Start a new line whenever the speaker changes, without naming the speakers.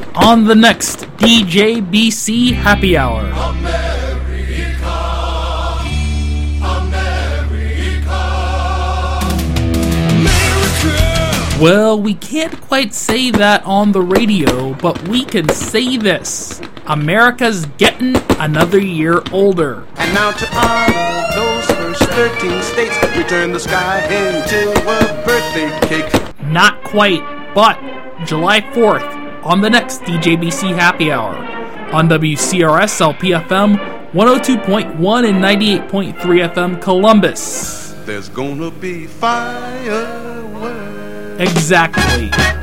on the next DJBC Happy Hour. Well, we can't quite say that on the radio, but we can say this. America's getting another year older.
And now to honor those first 13 states, we turn the sky into a birthday cake.
Not quite, but July 4th on the next DJBC Happy Hour on WCRS LP-FM 102.1 and 98.3 FM Columbus.
There's gonna be fireworks.
Exactly.